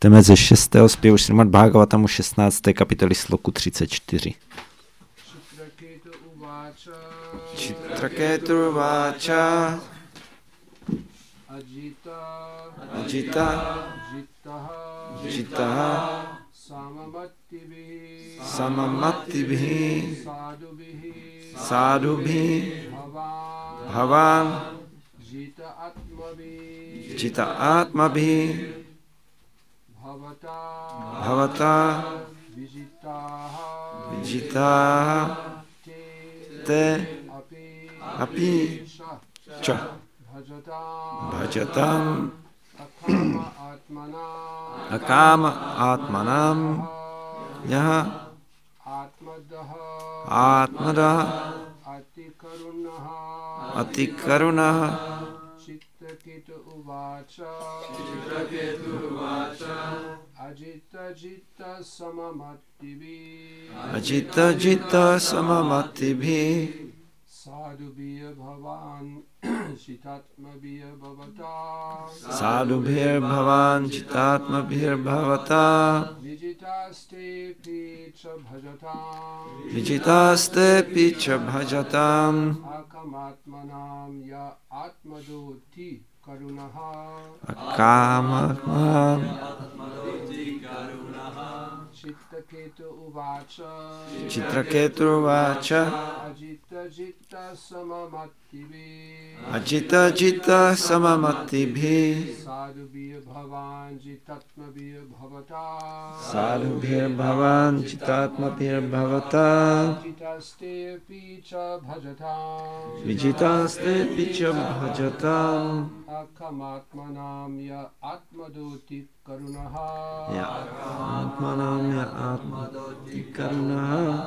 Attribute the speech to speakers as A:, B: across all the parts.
A: Jdeme ze 6. zpěvu Šrimad Bhagavatamu 16. kapitoly sloku 34. Chitraketu váča Ajita Jitaha Samamatibhi Sadubhi Bhavan Jita Atmabhi Bhavata Vijitaha Te Api Cha Bhajatam Akama Atmanam Yaha Atmadaha Atikarunaha
B: Chitraketu uvacha Ajita jita samamatibi
A: Ajita Jita Samamatibhi
B: Sadubhiya bhavan Shitatmabhiya bhavata
A: Sadubhir Bhavan Jitatmabhir Bhavata
B: Vijitaste picha bhajatam
A: Vijitaste Picha Bhajatam
B: Akamatmanam ya atmadoti karunaha
A: Akamatmanam
B: Chitraketu uvacha
A: Chitraketu Vacha
B: Ajita jita samamatibi
A: Ajita Jita Samamatibhi
B: Sadubhiya bhavan jitatmabhiya bhavata
A: Sadubhir Bhavan Jitatmabhir Bhavata
B: Vijitaste picha bhajatam
A: Vijitaste Picha Bhajatam
B: Akamatmanam ya atmadoti karunaha
A: Ya Atmanam Ya Atmadoti Karunaha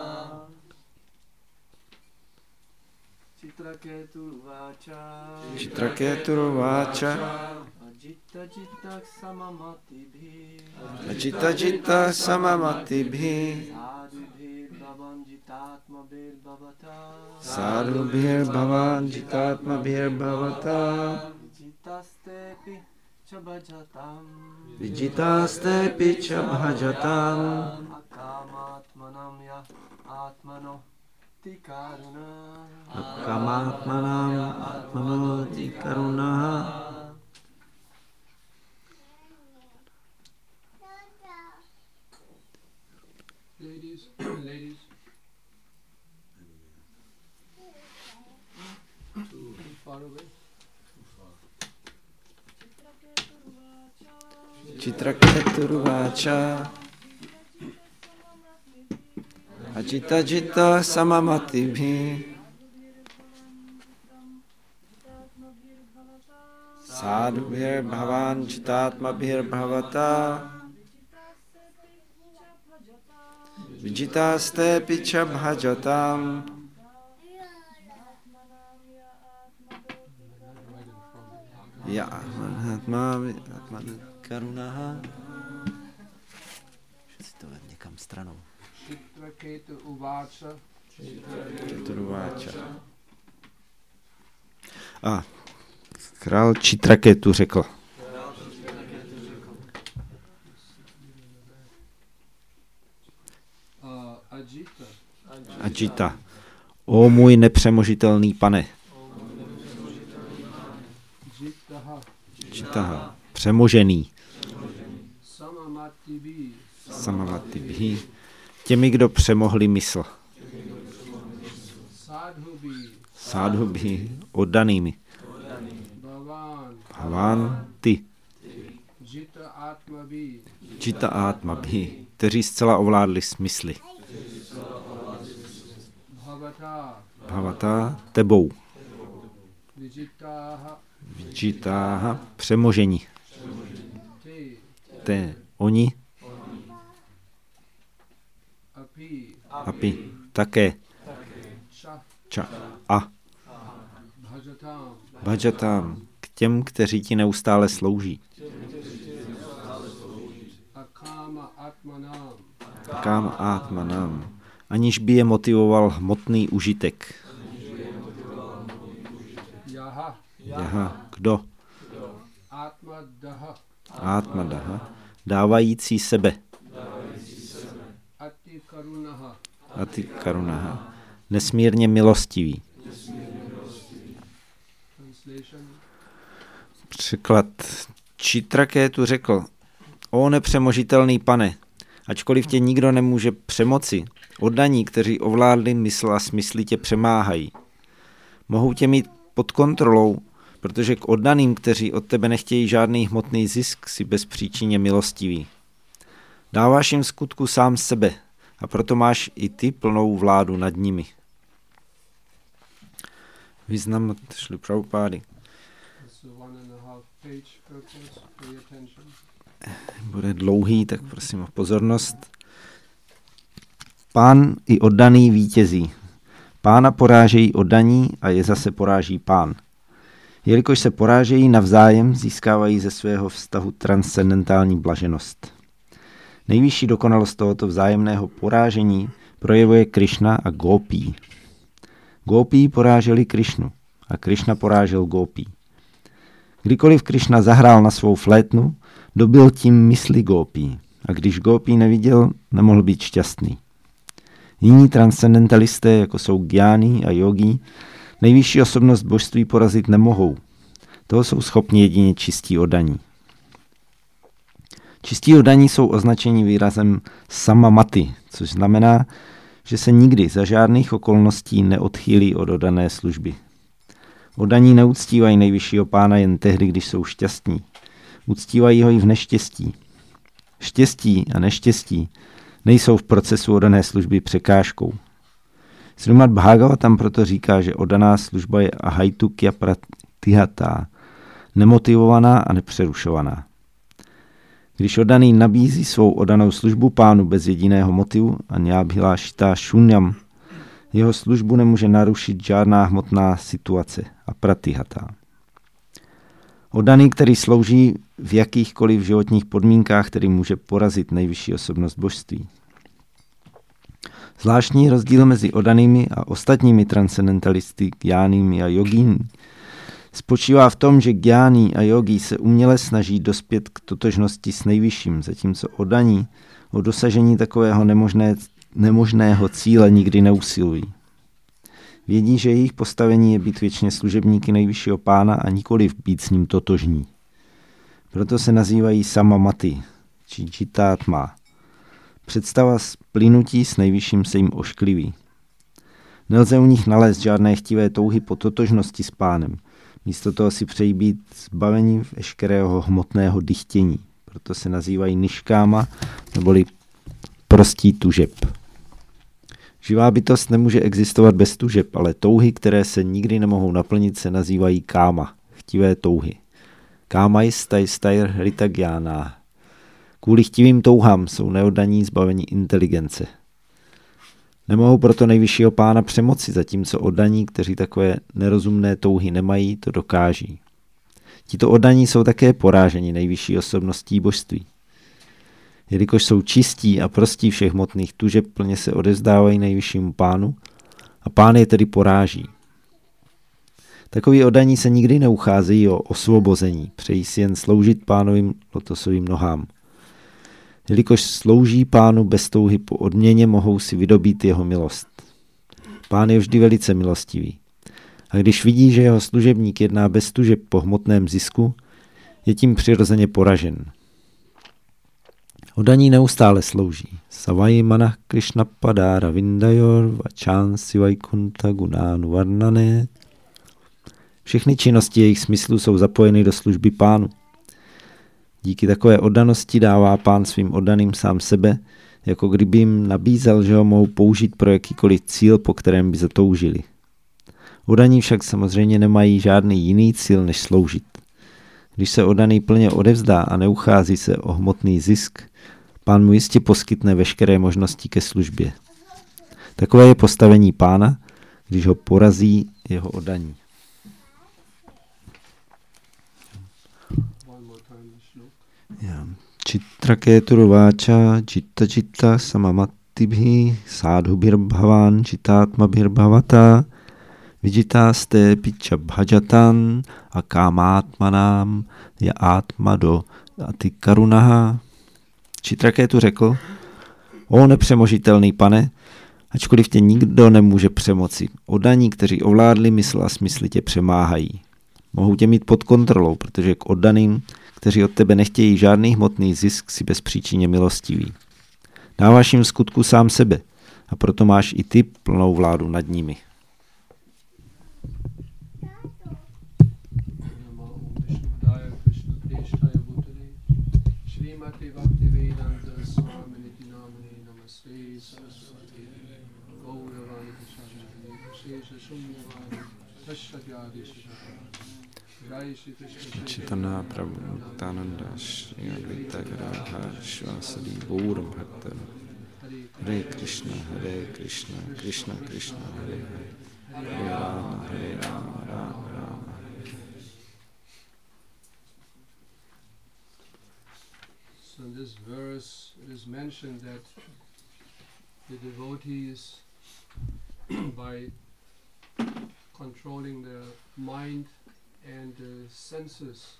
B: Chitraketu vacha
A: Chitraketu Vacha
B: Ajita jita samamatibi
A: Ajita Jita Samamatibhi
B: Sadubhir bhavan jitatmabhir bhavata
A: Sadubhir Bhavan Jitatmabhir Bhavata
B: Vijitaste picha bhajatam
A: Vijitaste Picha Bhajatam
B: Akamatmanam ya atmano tikaruna
A: Akamatmanam Atmanoti Karunaha
B: Ladies, ladies. Too far away.
A: Chitraketu Vacha Ajita Jita Samamatibhi Sadubhir Bhavan Jitatmabhir Bhavata Vijitaste Picha Bhajatam Ya Atma Karunaha. Si to někam stranou.
B: Chitraketu uvacha
A: Chitraketu A král Chitraketu řekl.
B: Ajita
A: Ajita. O můj nepřemožitelný pane.
B: jitaha
A: Jitaha. Přemožený.
B: samamatibi
A: Samamatibhi. Těmi, kdo přemohli mysl.
B: sadhubi
A: Sádhubhi. Oddanými.
B: bhavan
A: Bhavan. Ty.
B: jita atmabi
A: Jita Atmabhi. Kteří zcela ovládli smysly.
B: bhavata
A: Bhavata. Tebou.
B: vijitaha
A: Vijitáha. Přemožení.
B: te
A: Te. Oni.
B: api
A: Api. Také.
B: cha
A: Ča. A.
B: bhajatam
A: Bhajatam. K těm, kteří ti neustále slouží.
B: akama atmanam
A: Kam Atmanam. Aniž by je motivoval hmotný užitek.
B: Jaha.
A: Jaha. Kdo?
B: Atmadaha.
A: Atmadaha. dávající sebe.
B: Ati karunaha.
A: Ati karunaha, nesmírně milostivý.
B: Translation.
A: Překlad. Čitrakétu řekl: O nepřemožitelný pane, ačkoliv tě nikdo nemůže přemoci, oddaní, kteří ovládli mysl a smysly, tě přemáhají. Mohou tě mít pod kontrolou, protože k oddaným, kteří od tebe nechtějí žádný hmotný zisk, si bezpříčinně milostivý. Dáváš jim skutku sám sebe a proto máš i ty plnou vládu nad nimi. Význam od Šrily Prabhupády.
B: It's a 1.5 page purpose. Pay attention.
A: Bude dlouhý, tak prosím o pozornost. Pán i oddaný vítězí. Pána porážejí oddaní a je zase poráží pán. Jelikož se porážejí navzájem, získávají ze svého vztahu transcendentální blaženost. Nejvyšší dokonalost tohoto vzájemného porážení projevuje Krišna a Gópí. Gópí poráželi Krišnu a Krišna porážel Gópí. Kdykoliv Krišna zahrál na svou flétnu, dobil tím mysli Gópí a když Gópí neviděl, nemohl být šťastný. Jiní transcendentalisté, jako jsou Gyáni a Yogi, nejvyšší osobnost božství porazit nemohou. Toho jsou schopni jedině čistí oddaní. Čistí oddaní jsou označeni výrazem samamati, což znamená, že se nikdy za žádných okolností neodchýlí od oddané služby. Oddaní neuctívají nejvyššího pána jen tehdy, když jsou šťastní. Uctívají ho i v neštěstí. Štěstí a neštěstí nejsou v procesu oddané služby překážkou. Srimad Bhagavatam proto říká, že oddaná služba je ahaitukya pratihata, nemotivovaná a nepřerušovaná. Když oddaný nabízí svou oddanou službu pánu bez jediného motivu a nyabhilášita šunyam, jeho službu nemůže narušit žádná hmotná situace a pratihata. Oddaný, který slouží v jakýchkoliv životních podmínkách, který může porazit nejvyšší osobnost božství. Zvláštní rozdíl mezi oddanými a ostatními transcendentalisty, gyánými a jogíny, spočívá v tom, že gyáni a jogi se uměle snaží dospět k totožnosti s nejvyšším, zatímco oddaní o dosažení takového nemožného cíle nikdy neusilují. Vědí, že jejich postavení je být věčně služebníky nejvyššího pána a nikoliv být s ním totožní. Proto se nazývají samamati, či čitátma. Představa splynutí s nejvyšším se jim oškliví. Nelze u nich nalézt žádné chtivé touhy po totožnosti s pánem. Místo toho si přejí být zbavení veškerého hmotného dychtění. Proto se nazývají niškáma, neboli prostí tužeb. Živá bytost nemůže existovat bez tužeb, ale touhy, které se nikdy nemohou naplnit, se nazývají káma, chtivé touhy. Káma jistaj rita gyána. Kvůli chtivým touhám jsou neoddaní zbaveni inteligence. Nemohou proto nejvyššího pána přemoci, zatímco oddaní, kteří takové nerozumné touhy nemají, to dokáží. Tito oddaní jsou také poráženi nejvyšší osobností božství. Jelikož jsou čistí a prostí všech hmotných tužeb, plně se odevzdávají nejvyššímu pánu a pán je tedy poráží. Takoví oddaní se nikdy neucházejí o osvobození, přejí si jen sloužit pánovým lotosovým nohám. Jelikož slouží pánu bez touhy po odměně, mohou si vydobít jeho milost. Pán je vždy velice milostivý. A když vidí, že jeho služebník jedná bez tužeb po hmotném zisku, je tím přirozeně poražen. Oddaní neustále slouží. Savai manah Krishna padara vindayor vachansi vaikunta gunánu varnane. Všechny činnosti jejich smyslu jsou zapojeny do služby pánu. Díky takové oddanosti dává pán svým oddaným sám sebe, jako kdyby jim nabízel, že ho mohou použít pro jakýkoliv cíl, po kterém by zatoužili. Oddaní však samozřejmě nemají žádný jiný cíl, než sloužit. Když se oddaný plně odevzdá a neuchází se o hmotný zisk, pán mu jistě poskytne veškeré možnosti ke službě. Takové je postavení pána, když ho porazí jeho oddaní. Chitraketuruváča chitta samamatibhi sadhubhirbhavan chitátmabhirbhavata vijitáste picha bhajatan a kámátmanám ya átmado atikarunaha. Čitraketu řekl: O nepřemožitelný pane, ačkoliv tě nikdo nemůže přemoci, oddaní, kteří ovládli mysl a smysly, tě přemáhají. Mohou tě mít pod kontrolou, protože k oddaným, kteří od tebe nechtějí žádný hmotný zisk, si bezpříčinně milostivý. Dáváš jim v skutku sám sebe a proto máš i ty plnou vládu nad nimi. Čitaná Prabhupada Shri Advaita Gadadhar Shivasadi Gauram Bhaktam Hare Krishna Krishna Krishna Hare Hare Hare Rama Rama Rama.
B: So in this verse it is mentioned that the devotees by controlling their mind and the senses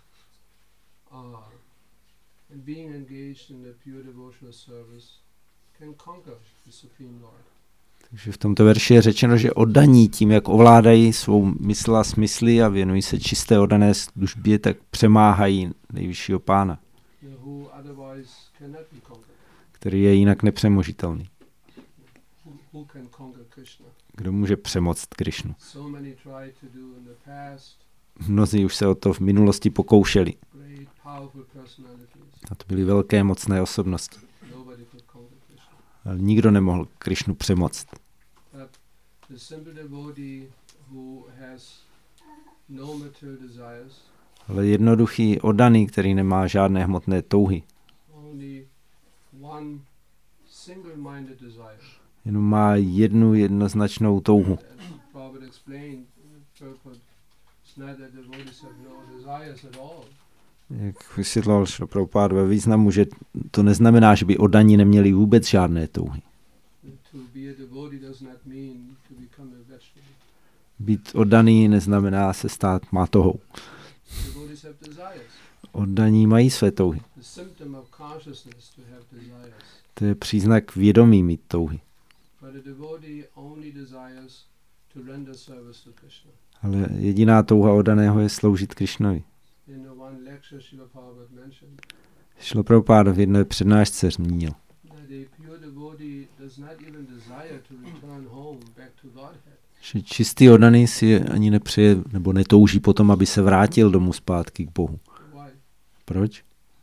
B: and being engaged in the pure devotional service can conquer the Supreme Lord.
A: Takže v tomto verši je řečeno, že oddaní tím, jak ovládají svou mysl a smysly a věnují se čisté oddané službě, tak přemáhají nejvyššího pána, který je jinak nepřemožitelný. Kdo může přemoct Krišnu? Mnozí už se o to v minulosti pokoušeli. A to byly velké mocné osobnosti. Ale nikdo nemohl Krišnu přemoct. Ale jednoduchý oddaný, který nemá žádné hmotné touhy, jenom má jednu jednoznačnou touhu. Jak vysvětloval Šrila Prabhupáda ve významu, že to neznamená, že by oddaní neměli vůbec žádné touhy. Být oddaný neznamená se stát mátohou. Oddaní mají své touhy. To je příznak vědomí mít touhy. Ale jediná touha oddaného je sloužit Krišnovi. Šrila Prabhupáda v jedné přednášce zmínil, že čistý oddaný si ani nepřeje nebo netouží potom, aby se vrátil domů zpátky k Bohu. Proč?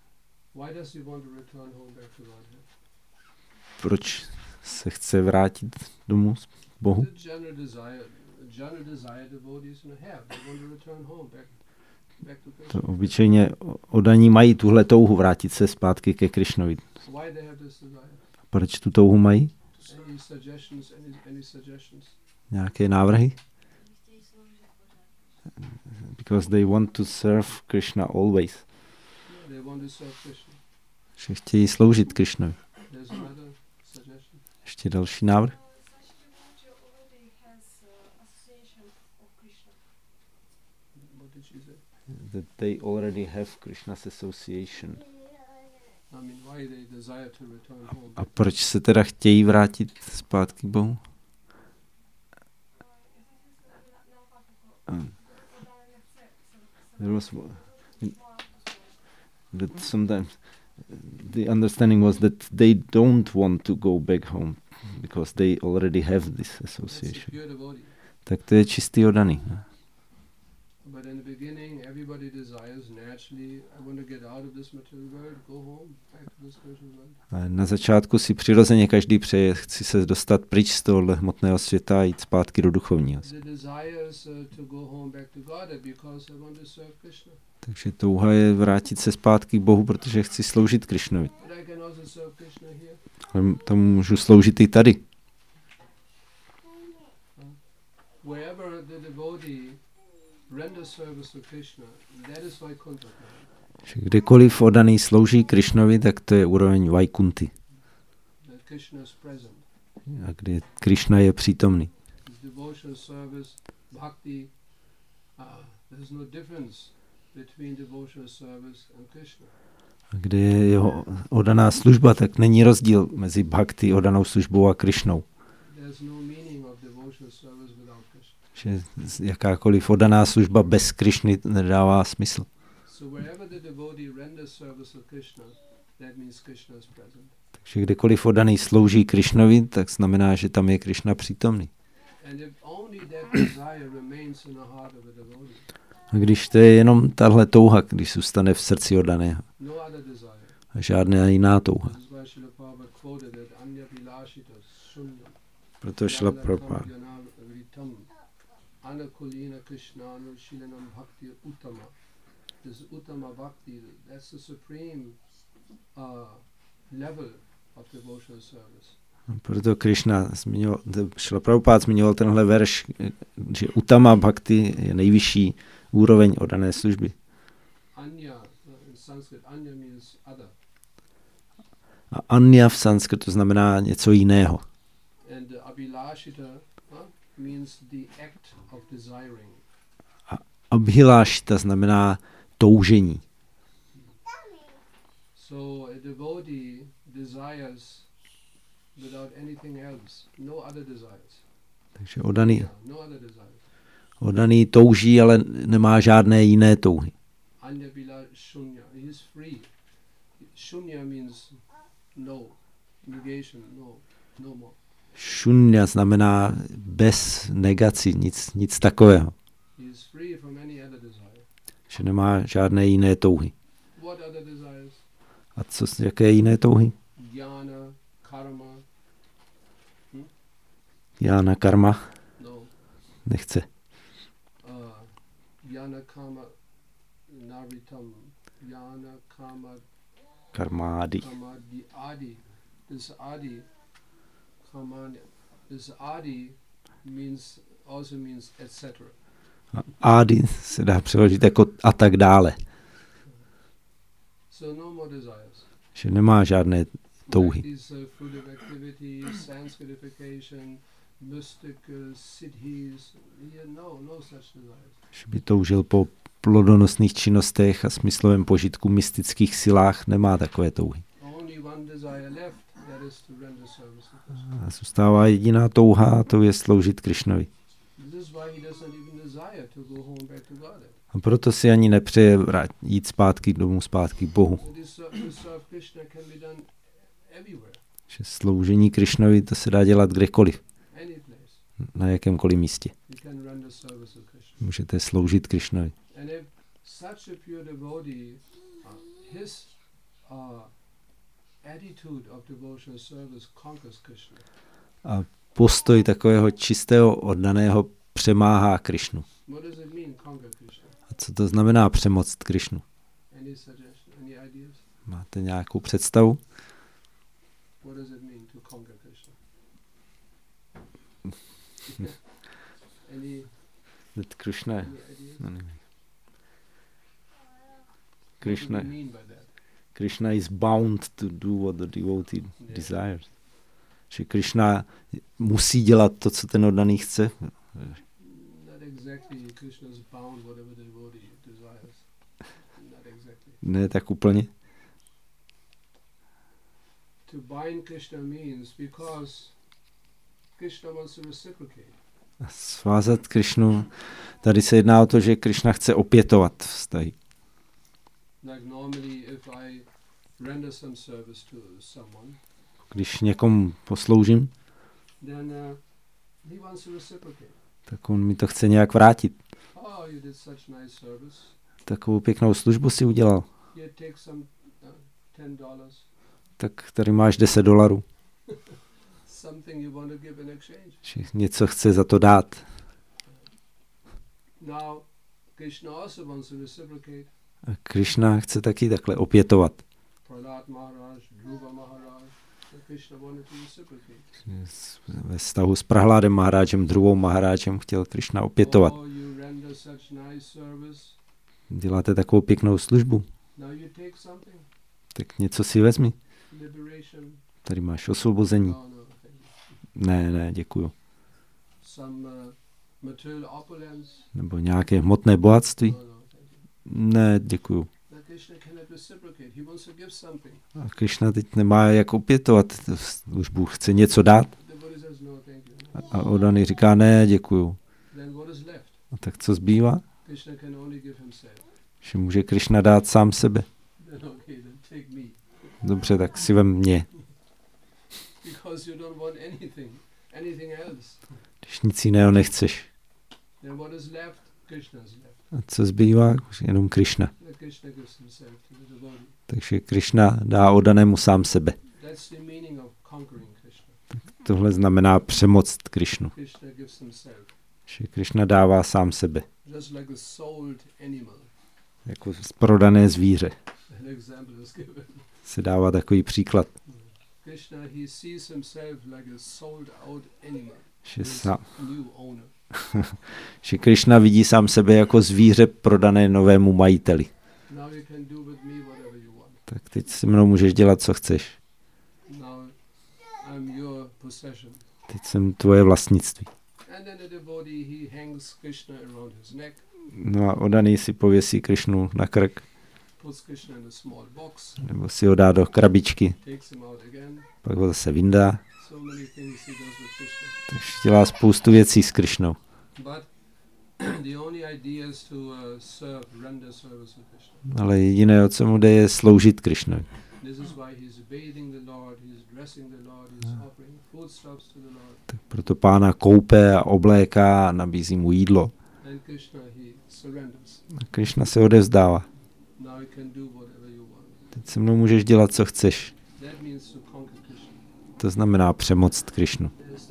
A: Proč se chce vrátit domů k Bohu? To obyčejně oddaní mají tuhle touhu vrátit se zpátky ke Krišnovi. Proč tu touhu mají? Nějaké návrhy? Because they want to serve Krishna always. Že chtějí sloužit Krišnovi. Ještě další návrh? That they already have Krishna's association. A proč se teda chtějí vrátit zpátky k Bohu? That sometimes the understanding was that they don't want to go back home because they already have this association. Tak to je čistý oddaný.
B: But in the beginning, everybody desires naturally, I want to get out of this material world, go home, back to the spiritual world.
A: Na začátku si přirozeně každý přeje, chci se dostat pryč z tohohle hmotného světa a jít zpátky do duchovního. Takže touha je vrátit se zpátky k Bohu, protože chci sloužit Krišnovi. Ale tomu můžu sloužit i tady. Kdekoliv oddaný slouží Krišnovi, tak to je úroveň Vaikunty. A kde Krišna je přítomný. Kde je jeho oddaná služba, tak není rozdíl mezi bhakti, oddanou službou a Krišnou. Že jakákoliv oddaná služba bez Krišny nedává smysl. Takže kdekoliv oddaný slouží Krišnovi, tak znamená, že tam je Krišna přítomný. A když to je jenom tahle touha, když zůstane v srdci oddaného. A žádná jiná touha. Proto šla Prabhupada.
B: Anakulina Krishnanu Shilanam Bhakti Uttama. This Uttama Bhakti, that's the supreme level of devotional service.
A: Proto Krishna zmiňoval, Šla Prabhupada zmiňoval tenhle verš, že Uttama Bhakti je nejvyšší úroveň oddané služby.
B: Anya, in Sanskrit, Anya means other.
A: A Anya v sanskritu znamená něco jiného.
B: And Abhilashita means the act of desiring.
A: A Abhilášita znamená toužení.
B: So a devotee desires without anything else, no other desires.
A: Takže
B: oddaný
A: touží, ale nemá žádné jiné touhy.
B: Anya bila shunya, he is free. Shunya means no, negation, no more.
A: Šunya znamená bez negací, nic takového. Že nemá žádné jiné touhy. A jaké jiné touhy? Jnana, karma? Nechce. Karmádi.
B: This adi also means etc.
A: Adi se dá přeložit jako a tak dále.
B: So no more desires.
A: Že nemá žádné touhy.
B: These fruitive activities, sanscritification, mystical siddhis, no such desires.
A: Že by toužil po plodonosných činnostech a smyslovém požitku mystických silách, nemá takové touhy.
B: Only one desire left, that is to render service to Krishna.
A: A zůstává jediná touha, to je sloužit Krišnovi. A proto si ani nepřeje jít zpátky domů, zpátky k Bohu. Že sloužení Krišnovi to se dá dělat kdekoliv. Na jakémkoliv místě. Můžete sloužit Krišnovi. A postoj takového čistého oddaného přemáhá Krišnu. A co to znamená přemoct Krišnu? Máte nějakou představu? Krishna is bound to do what the devotee desires. Že Krishna musí dělat to, co ten oddaný chce. Ne tak úplně. Svázat Krishnu, tady se jedná o to, že Krishna chce opětovat vztahy. Když někomu posloužím, tak on mi to chce nějak vrátit. Takovou pěknou službu si udělal. Tak tady máš $10. Něco chce za to dát. A Krishna chce taky takhle opětovat. Ve vztahu s Prahládem Maharajem, Dhruvou Maharajem chtěl Krishna opětovat. Děláte takovou pěknou službu. Tak něco si vezmi. Tady máš osvobození. Ne, děkuju.
B: material opulence.
A: Nebo nějaké hmotné bohatství? Ne, děkuju.
B: That
A: A Krishna teď nemá jak opětovat, už Bůh chce něco dát. A Odany říká, ne, děkuju. A tak co zbývá? Že může Krishna dát sám sebe. Dobře, tak si vem mě. Když nic jiného nechceš. A co zbývá? Jenom Krishna. Takže Krishna dá Odanému sám sebe. Tak tohle znamená přemoct Krishnu. Že Krishna dává sám sebe. Jako prodané zvíře. Se dává takový příklad. Že Krishna vidí sám sebe jako zvíře prodané novému majiteli. Tak teď se mnou můžeš dělat, co chceš. Teď jsem tvoje vlastnictví. No a Odaný si pověsí Krishnu na krk. Nebo si ho dá do krabičky. Pak ho zase vyndá. Takže dělá spoustu věcí s Krishnou. Ale jediné, o co mu jde, je sloužit Krishnovi. Tak proto Pána koupe a obléká a nabízí mu jídlo. A Krishna se odevzdává. Teď se mnou můžeš dělat, co chceš. To znamená přemoct Krishnu.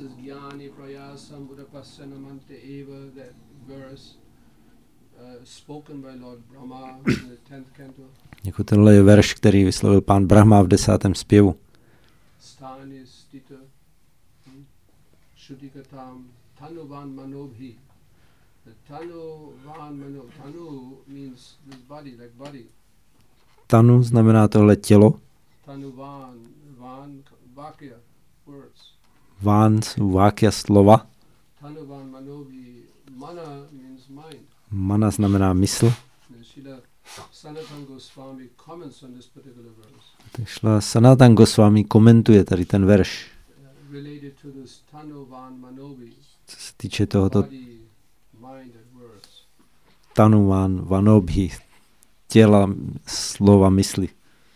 A: Jako tenhle je verš, který vyslovil pán Brahma v 10. zpěvu. Tanu znamená tohle tělo. Ván, vákya, slova. Mana znamená mysl. Sanatana Goswami komentuje tady ten verš. Co se týče tohoto Tanuvan Vanobhi, těla, slova, mysli.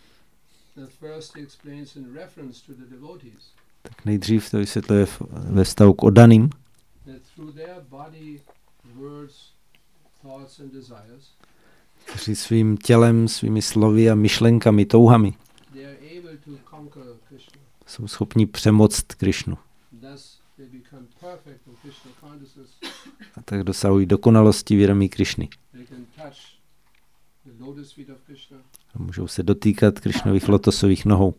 A: Tak nejdřív to vysvětluje ve vztahu k Odaným, kteří svým tělem, svými slovy a myšlenkami, touhami jsou schopni přemoct Krishnu. A tak dosahují dokonalosti vědomí Krishny. A můžou se dotýkat Krishnových lotosových nohou.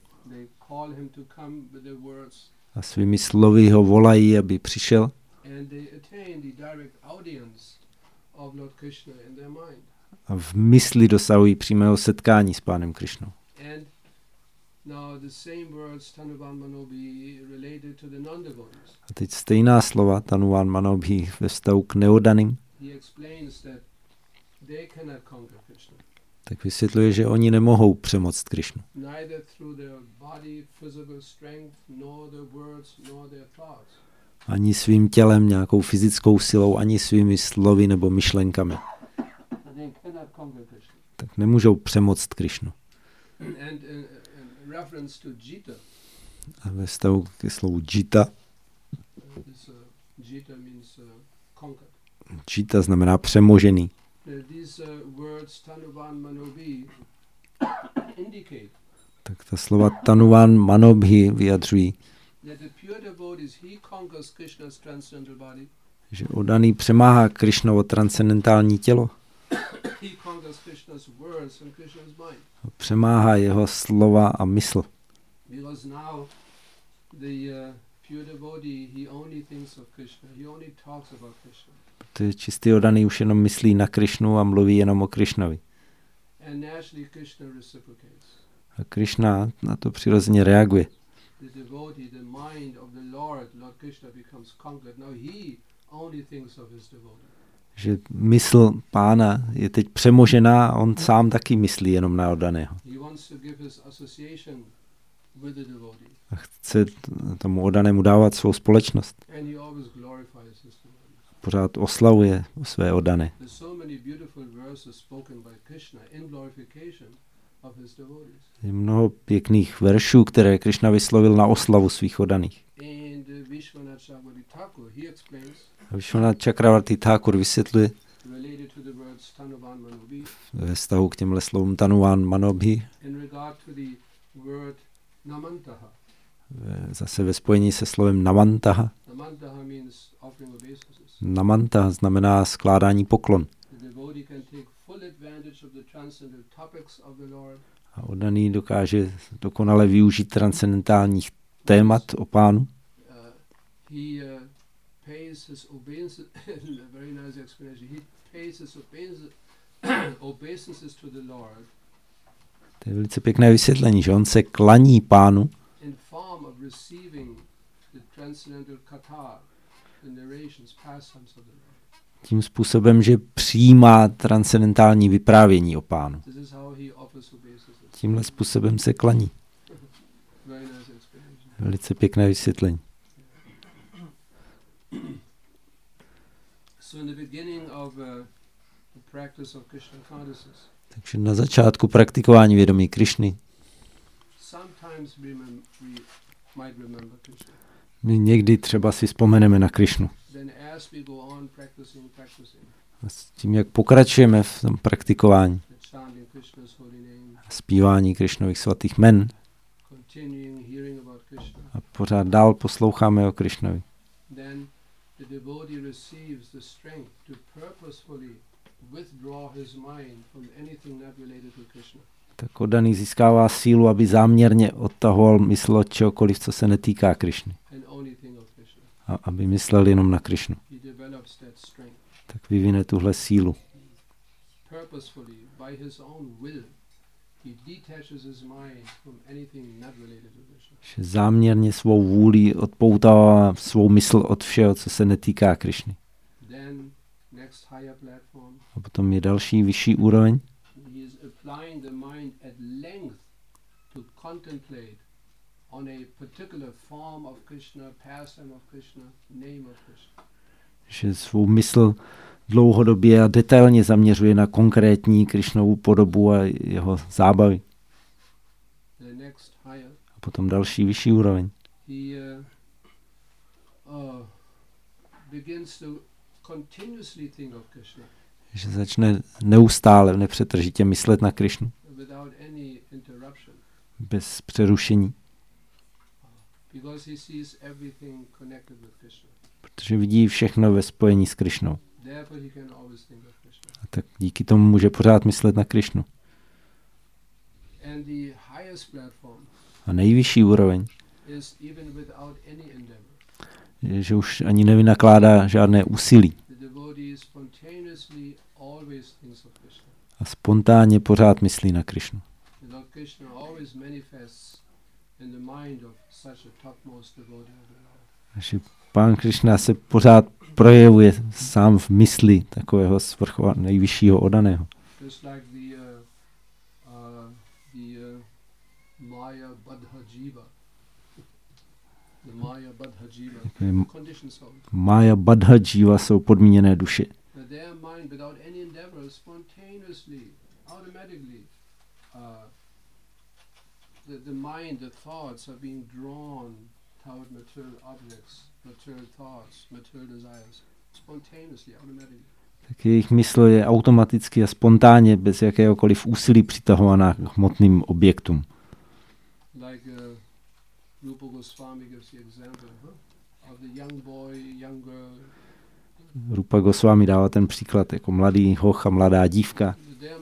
A: A svými slovy ho volají, aby přišel. A v mysli dosahují přímého setkání s Pánem Krishnou. A teď stejná slova Tanuvan Manobhi ve vztahu k neodaným. Tak vysvětluje, že oni nemohou přemoct Krishnu. Ani svým tělem, nějakou fyzickou silou, ani svými slovy nebo myšlenkami. Tak nemůžou přemoct Krishnu. A ve vztahu ke slovu Jita. Jita znamená přemožený. Tak ta slova Tanuvan Manobhi vyjadřují, že Odaný přemáhá Krishnovo transcendentální tělo. Přemáhá jeho slova a mysl. Protože čistý Odaný už jenom myslí na Krishnu a mluví jenom o Krishnovi. A Krishna na to přirozeně reaguje. že mysl pána je teď přemožená a on sám taky myslí jenom na oddaného. A chce tomu oddanému dávat svou společnost. Pořád oslavuje své oddané. Je mnoho pěkných veršů, které Krishna vyslovil na oslavu svých oddaných. Vishwanath Chakravarti Thakur vysvětluje ve vztahu k těmhle slovům Tanuvan Manobhi, zase ve spojení se slovem Namantaha. Namantaha znamená skládání poklon. A oddaný dokáže dokonale využít transcendentálních témat o pánu. To je velice pěkné vysvětlení, že on se klaní pánu tím způsobem, že přijímá transcendentální vyprávění o pánu. Tímhle způsobem se klaní. Velice pěkné vysvětlení. Takže na začátku praktikování vědomí Krišny my někdy třeba si vzpomeneme na Krišnu. A s tím, jak pokračujeme v tom praktikování, zpívání Krišnových svatých jmen a pořád dál posloucháme o Krišnovi, tak oddaný získává sílu, aby záměrně odtahoval mysl od čehokoliv, co se netýká Krišny. A aby myslel jenom na Krišnu. Tak vyvine tuhle sílu. Že záměrně svou vůli odpoutává svou mysl od všeho, co se netýká Krišny. A potom je další vyšší úroveň. Že svou mysl dlouhodobě a detailně zaměřuje na konkrétní Krišnovu podobu a jeho zábavy. A potom další vyšší úroveň. Že začne neustále, nepřetržitě myslet na Krišnu. Bez přerušení. Protože vidí všechno ve spojení s Krišnou. A tak díky tomu může pořád myslet na Krišnu. A nejvyšší úroveň je, že už ani nevynakládá žádné úsilí. A spontánně pořád myslí na Krišnu. Takže Pán Krišna se pořád projevuje sám v mysli takového nejvyššího oddaného. Maya Badha Jiva jsou podmíněné duše. The mind, the thoughts are being drawn toward material objects, material thoughts, material desires, spontaneously, automatically. Tak jejich mysl je automaticky a spontánně, bez jakéhokoliv úsilí přitahovaná k hmotným objektům. Like Rupa Goswami gives the example of the young boy, young girl. Rupa Goswami dává ten příklad jako mladý hoch a mladá dívka.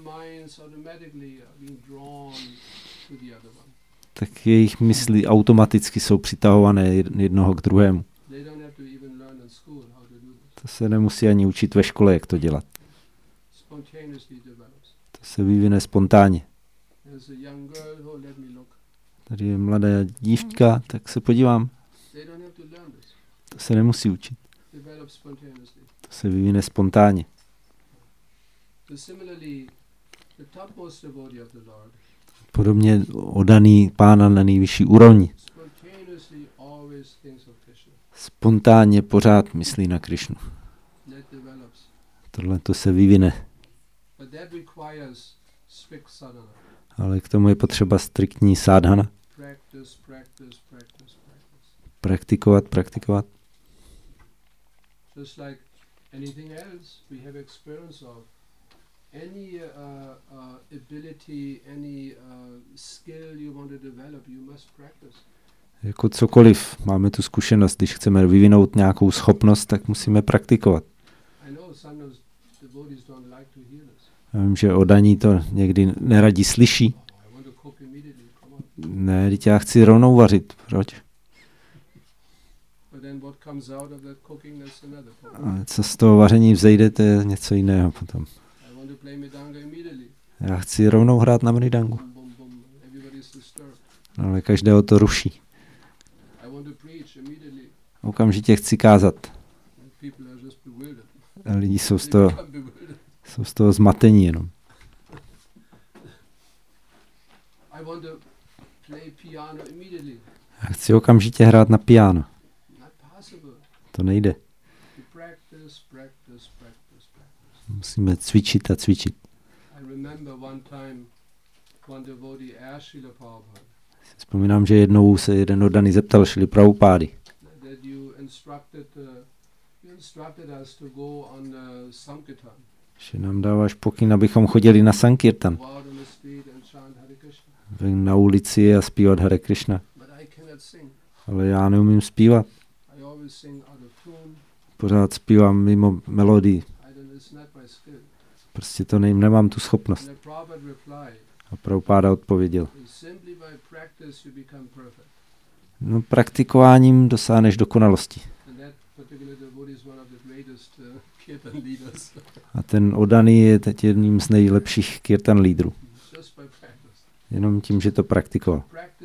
A: Tak jejich mysli automaticky jsou přitahované jednoho k druhému. To se nemusí ani učit ve škole, jak to dělat. To se vyvine spontánně. Tady je mladá dívka, tak se podívám. To se nemusí učit. To se vyvine spontánně. Podobně oddaný Pána na nejvyšší úrovni. Spontánně pořád myslí na Krišnu. Tohle to se vyvine. Ale k tomu je potřeba striktní sádhana. Praktikovat.
B: Just like anything else we have experience of. Any ability, any skill you want to develop, you must practice.
A: Jako cokoliv, máme tu zkušenost, když chceme vyvinout nějakou schopnost, tak musíme praktikovat. Já vím, že oddaní to někdy neradí slyší. Ne, teď já chci rovnou vařit. Proč? A co z toho vaření vzejde, to je něco jiného potom. Já chci rovnou hrát na mridangu. No, ale každého to ruší. Okamžitě chci kázat. A lidi jsou z toho zmatení jenom. Já chci okamžitě hrát na piano. To nejde. Musíme cvičit a cvičit. Vzpomínám, že jednou se jeden oddaný zeptal Šrily Prabhupády. Že nám dáváš pokyn, abychom chodili na Sankirtan. Na ulici a zpívat Hare Krishna. Ale já neumím zpívat. Pořád zpívám mimo melodii. Prostě to nemám tu schopnost. A Prabhupáda odpověděl. No, praktikováním dosáhneš dokonalosti. A ten oddaný je teď jedním z nejlepších kirtan lídrů. Jenom tím, že to praktikoval.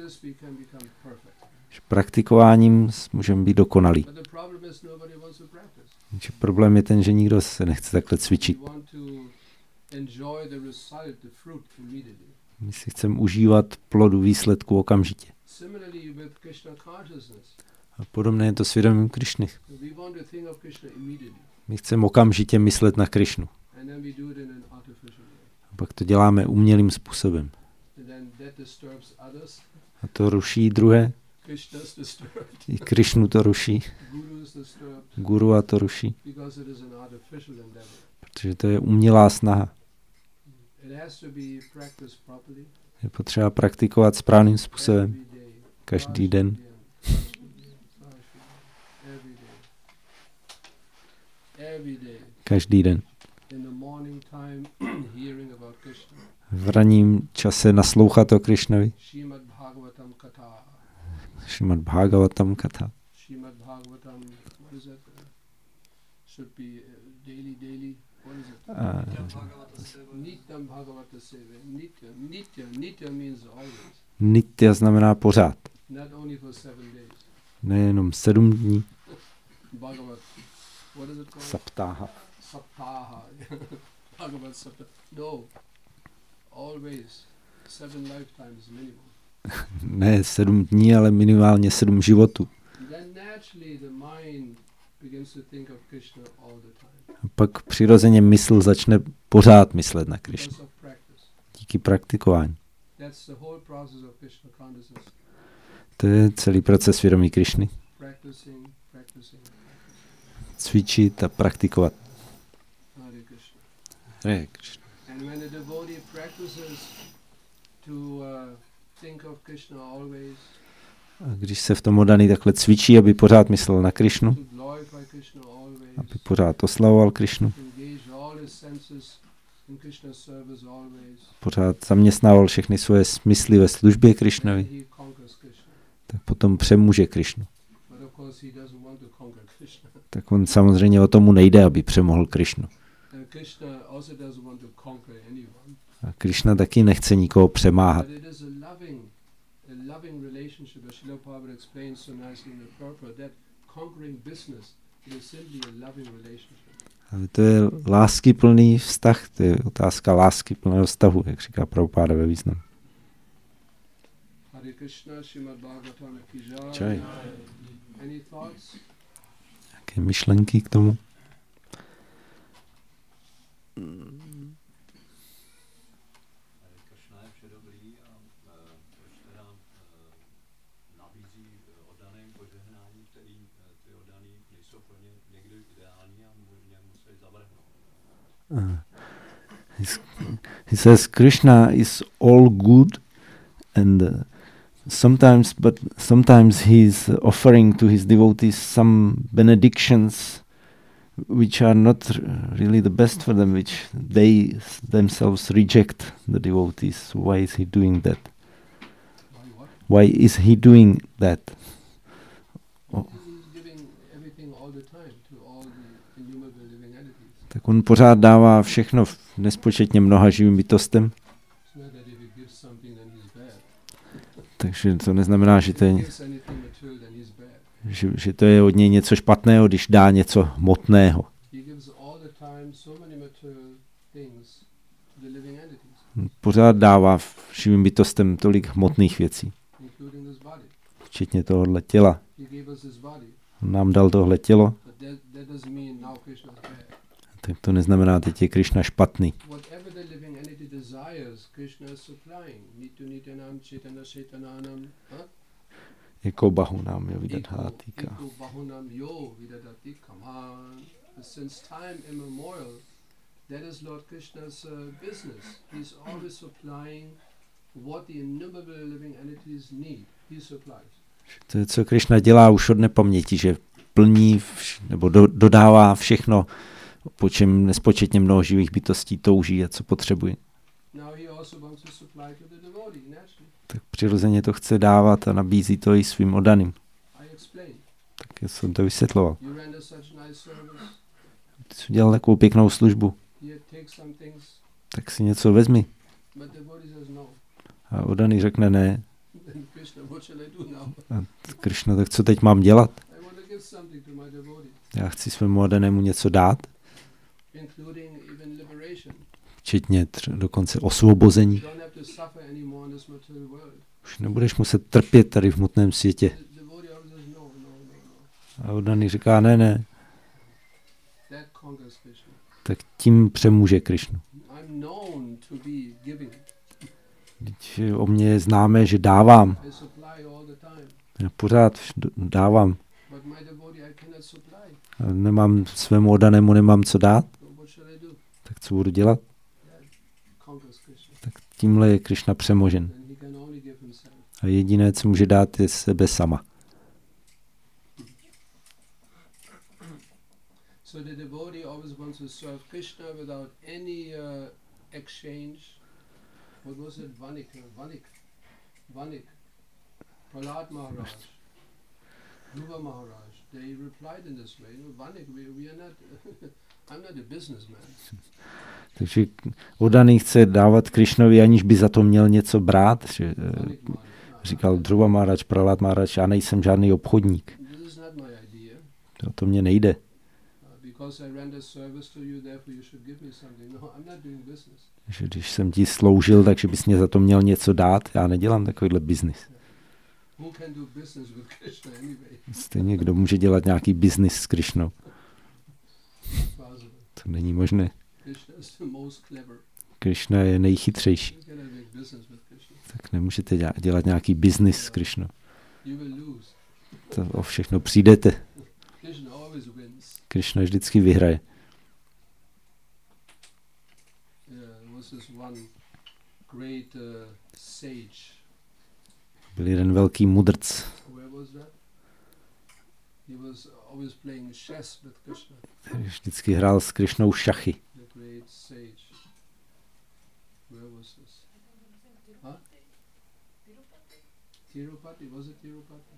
A: Praktikováním můžeme být dokonalí. Problém je ten, že nikdo se nechce takhle cvičit. My si chceme užívat plodu výsledku okamžitě. A podobné je to s vědomím Krišny. My chceme okamžitě myslet na Krišnu. A pak to děláme umělým způsobem. A to ruší druhé. I Krišnu to ruší. Guru a to ruší. Protože to je umělá snaha. Je potřeba praktikovat správným způsobem. Každý den. Každý den. V ranním čase naslouchat o Krišnovi. Šrimad Bhagavatam Katha. Nitya znamená pořád. Nejenom 7 dní. Saptáha. Ne 7 dní, ale minimálně 7 životů. A pak přirozeně mysl začne pořád myslet na Krišnu. Díky praktikování. To je celý proces vědomí Krišny. Cvičit a praktikovat. Hare Krishna. A když se v tom oddaný takhle cvičí, aby pořád myslel na Krišnu, aby pořád oslavoval Krišnu, pořád zaměstnával všechny svoje smysly ve službě Krišnovi, tak potom přemůže Krišnu. Tak on samozřejmě o tomu nejde, aby přemohl Krišnu. A Krišna taky nechce nikoho přemáhat. Ale to je láskyplný vztah, to je otázka láskyplného vztahu, jak říká Prabhupáda ve významu.
B: Hare Krishna, Srimad Bhagavatam ki jai.
A: Jai.
B: Any thoughts?
A: Jaké myšlenky k tomu?
C: Kršna je vše dobrý a proč teda nabízí oddaným požehnání, který ty oddaný nejsou pro ně někdy ideální a mě musí zavrhnout.
A: He says Krishna is all good and sometimes he's offering to his devotees some benedictions which are not really the best for them, which they themselves reject, the devotees. Why is he doing that? Why is he doing that?
B: He's giving everything all the time to all the innumerable living entities.
A: Tak on pořád dává všechno nespočetně mnoha živým bytostem.
B: It's not that if he gives something, then he's bad.
A: Takže to neznamená, že to
B: If
A: je,
B: he gives anything material, then he's bad.
A: že to je od něj něco špatného, když dá něco hmotného.
B: He gives all the time so many material things to the living entities,
A: Pořád dává živým bytostem tolik hmotných věcí,
B: including this body.
A: včetně tohohle těla.
B: He gave us this body,
A: On nám dal tohle tělo,
B: but that doesn't mean now Krishna is bad.
A: tak to neznamená, teď je Krishna špatný.
B: Whatever the living entity desires, Krishna is supplying. Nitu Nityanam Chaitanya Chaitananam.
A: Jako bahu nám je vidat hátika.
B: Eko Bahunam Yo Vidadati. Come on. Since time immemorial, that is Lord Krishna's business. He's always supplying what the innumerable living entities need. He supplies.
A: To je, co Krishna dělá už od nepaměti, že plní nebo dodává všechno, po čem nespočetně mnoho živých bytostí touží a co potřebuje.
B: Now he also wants to supply to the devotee, naturally.
A: Tak přirozeně to chce dávat a nabízí to i svým oddaným.
B: I explained.
A: Tak jsem to vysvětloval.
B: You render such nice service.
A: Ty jsi udělal takovou pěknou službu,
B: Here, take some things.
A: tak si něco vezmi.
B: But the devotee says no.
A: A oddaný řekne ne.
B: Then Krishna, what shall I do now?
A: A Krishna, tak co teď mám dělat?
B: I want to give something to my devotee,
A: Já chci svému oddanému něco dát,
B: including even liberation.
A: včetně dokonce osvobození.
B: You don't have to suffer anymore in this material world.
A: Už nebudeš muset trpět tady v hmotném světě.
B: The devotee always says no, no, no, no.
A: A oddaný říká ne.
B: That conquers Krishna.
A: Tak tím přemůže Krishnu.
B: I'm known to be giving.
A: Teď o mě je známé, že dávám.
B: I supply all the time.
A: Já pořád dávám.
B: But my devotee I cannot supply.
A: A nemám svému oddanému nemám co dát.
B: So what shall I do?
A: Tak co budu dělat?
B: That conquers Krishna.
A: Tak tímhle je Krishna přemožen.
B: Then he can only give himself.
A: A jediné, co může dát, je sebe sama.
B: So the devotee always wants to serve Krishna without any exchange. What was it? Vanik. Prahlad Maharaj. Dhruva Maharaj. They replied in this way. No, Vanik, we are not, I'm not a businessman.
A: Takže oddaný chce dávat Krishnovi, aniž by za to měl něco brát. Že,
B: Vanik Maharaj.
A: říkal Dhruva Maharaj, Prahlad Maharaj, já nejsem žádný obchodník.
B: This is not my idea.
A: To mně nejde.
B: Because I render service to you, therefore you should give me something. No, I'm not doing business.
A: Že když jsem ti sloužil, takže bys mě za to měl něco dát. Já nedělám takovýhle biznis.
B: Who can do business with Krishna anyway?
A: Stejně kdo může dělat nějaký biznis s Krishnou.
B: Possible.
A: To není možné.
B: Krishna is the most clever.
A: Krishna je nejchytřejší.
B: You cannot make business with Krishna.
A: Tak nemůžete dělat nějaký biznis s Krishnou.
B: You will lose.
A: To o všechno přijdete.
B: Krishna always wins.
A: Krishna vždycky vyhraje.
B: There was this one great sage.
A: Byl jeden velký mudrc.
B: Where was that? He was always playing chess with Krishna.
A: Který vždycky hrál s Krishnou šachy.
B: The great sage. Where was this? Huh? Tirupati. Was it Tirupati?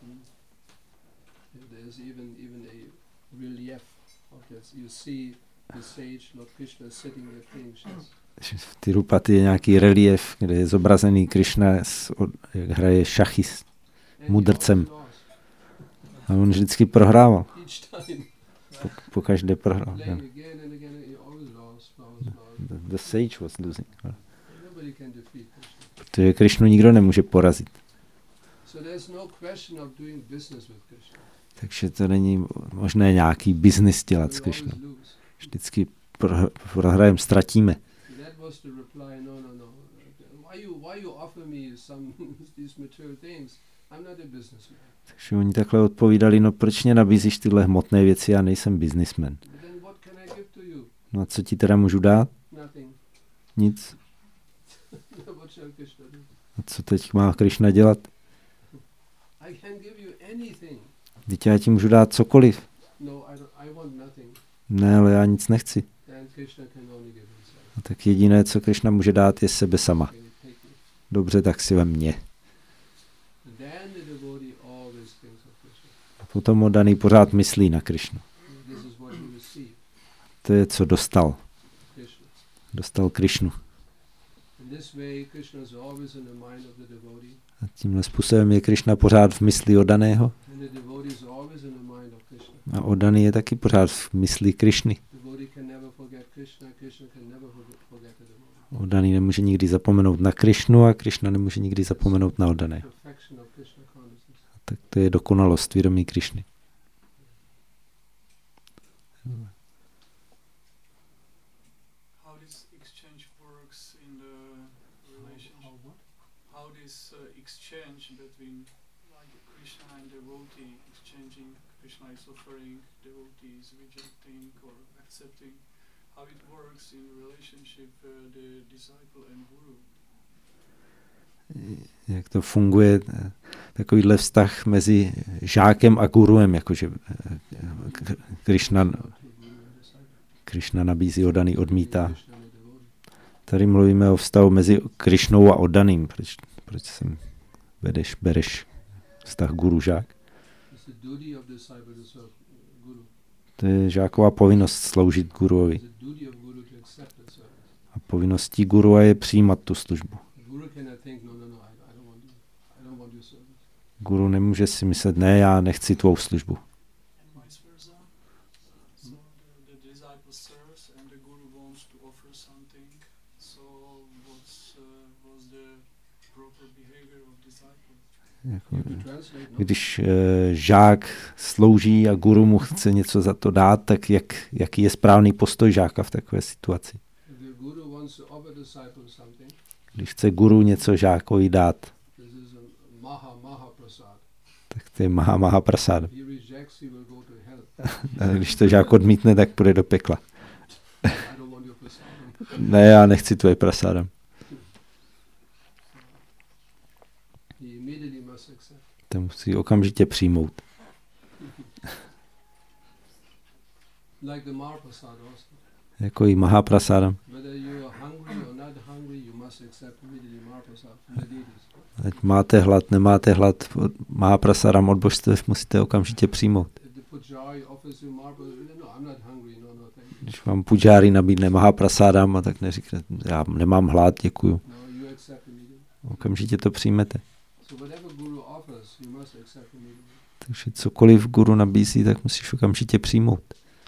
B: There's even a relief of that. You see the sage Lord Krishna sitting there playing chess.
A: V Tirupati je nějaký relief, kde je zobrazený Krishna, jak hraje šachy s
B: And
A: mudrcem.
B: he always lost.
A: A on vždycky prohrával.
B: Each time
A: po každé prohrál.
B: Playing again and again, he always lost.
A: The sage was losing.
B: Nobody can defeat Krishna.
A: Protože Krišnu nikdo nemůže porazit.
B: So there's no question of doing business with Krishna.
A: Takže to není možné nějaký business dělat s
B: We
A: Krišnou.
B: always lose.
A: Vždycky prohrajeme, ztratíme.
B: That was the reply. No. Why you offer me some these material things? I'm not a businessman.
A: Takže oni takhle odpovídali, no proč mě nabízíš tyhle hmotné věci, já nejsem businessman.
B: But then what can I give to you?
A: No a co ti teda můžu dát?
B: Nothing.
A: Nic.
B: What shall Krishna do?
A: A co teď má Krišna dělat?
B: I can give you anything.
A: Teď já ti můžu dát cokoliv.
B: No, I want nothing.
A: Ne, ale já nic nechci.
B: Then Krishna can only give himself.
A: A tak jediné, co Krišna může dát, je sebe sama.
B: Can you take it?
A: Dobře, tak si vem mě.
B: Then the devotee always thinks of Krishna.
A: A potom oddaný pořád myslí na Krišnu.
B: This is what he received,
A: To je, co dostal.
B: Krishna.
A: Dostal Krišnu.
B: In this way, Krishna is always in the mind of the devotee,
A: A tímhle způsobem je Krišna pořád v mysli oddaného.
B: and the devotee is always in the mind of Krishna.
A: A oddaný je taky pořád v mysli Krišny.
B: Devotee can never forget Krishna. Krishna can never forget the devotee.
A: Oddaný nemůže nikdy zapomenout na Krišnu a Krišna nemůže nikdy zapomenout na oddaného.
B: Perfection of Krishna consciousness.
A: A tak to je dokonalost vědomí Krišny.
D: How this exchange works in the relationship? How this exchange between like Krishna and devotee, exchanging, Krishna is offering, devotee is rejecting or accepting. How it works in relationship the disciple and guru?
A: Jak to funguje, takovýhle vztah mezi žákem a guruem, jakože Krišna nabízí, oddaný odmítá. Tady mluvíme o vztahu mezi Krišnou a oddaným. Proč sem bereš vztah guru-žák?
B: It's the duty of disciple to serve Guru.
A: To je žáková povinnost sloužit guruovi.
B: It's the duty of Guru to accept the service.
A: A povinností gurua je přijímat tu službu.
B: Guru cannot think, no, I don't want your service.
A: Guru nemůže si myslet, ne, já nechci tvou službu.
D: And vice versa. So the disciple serves and the guru wants to offer something. So what's the proper behavior of disciple?
A: Jako,
B: You have to translate, no?
A: když žák slouží a guru mu chce něco za to dát, tak jaký je správný postoj žáka v takové situaci?
B: If the Guru wants to offer disciple something,
A: Když chce guru něco žákovi dát,
B: this is a Maha Prasad.
A: tak to je Maha Prasad.
B: If he rejects, he will go to hell.
A: A když to žák odmítne, tak půjde do pekla.
B: I don't want your prasad.
A: Ne, já nechci tvoje prasádem.
B: He immediately must accept.
A: To musí okamžitě přijmout.
B: Like the Mahaprasad also.
A: Jako i Maha Prasádem.
B: Whether you are hungry or not hungry, you must accept immediately Mahaprasad from the deities.
A: Ať máte hlad, nemáte hlad, Maha Prasádem od božstev musíte okamžitě přijmout.
B: If the pujari offers you Mahaprasad, no, I'm not hungry, no, thank you.
A: Když vám pujári nabídne Maha Prasádem, a tak neříkne, já nemám hlad, děkuju.
B: No, you accept immediately.
A: Okamžitě to přijmete.
B: So whatever Guru offers, you must accept immediately.
A: Takže cokoliv guru nabízí, tak musíš okamžitě přijmout.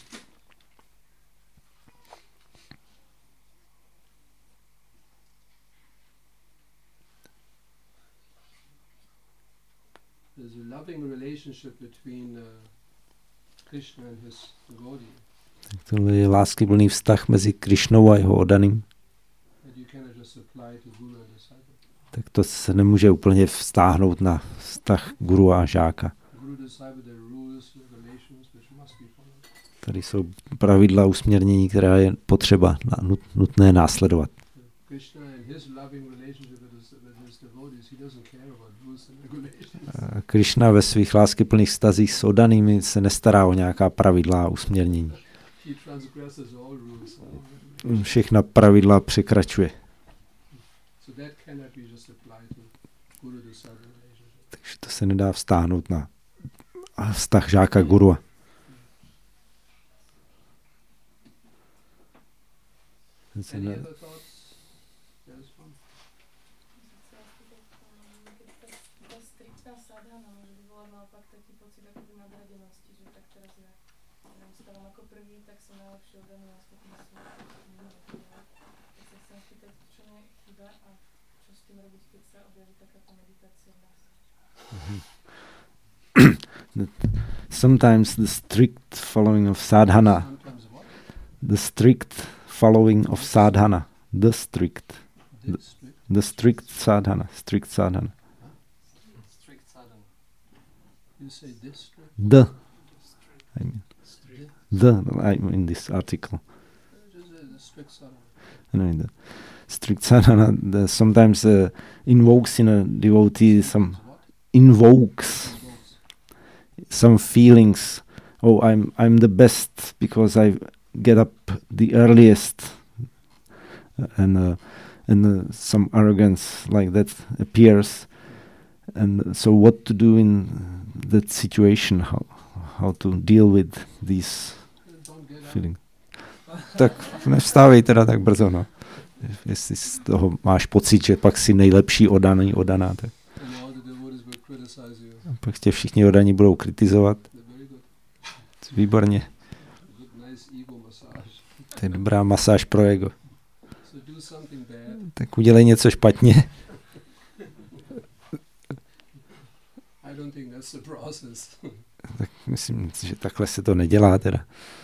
B: There's a loving relationship between Krishna and his devotee
A: Tohle je láskyplný vztah mezi Krišnou a jeho oddaným.
B: that you cannot just apply to Guru and disciple.
A: Tak to se nemůže úplně vztáhnout na vztah guru a žáka.
B: Guru disciple, there are rules, regulations which must be followed.
A: Tady jsou pravidla usměrnění, která je potřeba, nutné následovat.
B: Krishna and his loving relationship with his devotees, he doesn't care about rules and regulations.
A: A Krišna ve svých láskyplných vztazích s oddanými se nestará o nějaká pravidla a usměrnění.
B: He transgresses all rules.
A: Všechna pravidla překračuje.
B: So that cannot be just applied to Guru disciple relationship.
A: Takže to se nedá vztáhnout na vztah žáka guru.
B: Any other thoughts? Yes, one.
E: Ta striktná sadhana může vyvolat naopak taký pocit akoby nadradenosti, že tak teraz ja Když se tam jako první, tak jsem nejlepší ode mě, ostatní jsou tak se chcem spýtať, čo mi chýba a čo s tím robiť, keď sa objaví takáto meditácia v nás.
A: Sometimes the strict following of sadhana,
B: Sometimes what?
A: the strict following of sadhana, the strict sadhana.
C: Strict sadhana.
B: You say district?
A: I mean this article.
B: Just the strict sadhana.
A: Anyway, the strict sadhana sometimes invokes in a devotee some
B: What?
A: invokes some feelings. Oh, I'm the best because I get up the earliest, and some arrogance like that appears. And so, what to do in that situation? How to deal with these
B: Don't get up.
A: feelings? Tak nevstávej teda tak brzo, no. Jestli z toho máš pocit, že pak si nejlepší odaná, tak
B: And all the devotees will criticize you.
A: pak tě všichni odaní budou kritizovat.
B: They're very good.
A: Výborně.
B: Good, nice ego massage.
A: To je dobrá masáž pro ego.
B: So do something bad.
A: Tak udělej něco špatně.
B: I don't think that's the process.
A: Tak myslím, že takhle se to nedělá teda.